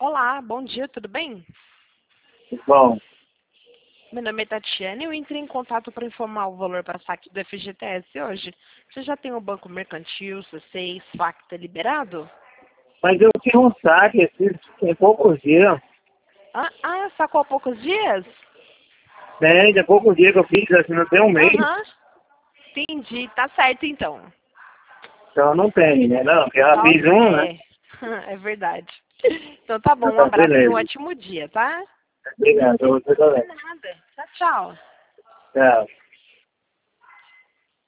Olá, bom dia, tudo bem? Bom, Meu nome é Tatiane e eu entrei em contato para informar o valor para saque do FGTS hoje. Você já tem o Banco Mercantil, C6, FACTA liberado? mas eu tinha um saque tem poucos dias, Sacou há poucos dias? né? Tem poucos dias que eu fiz, assim, não tem um mês, Aham, entendi, tá certo então. então não tem, né? Não, porque eu já Nossa, fiz um, né? é verdade. Então tá bom, um Então, abraço e um beleza. ótimo dia, tá? Obrigado, você De também. nada. Tchau, tchau. Tchau.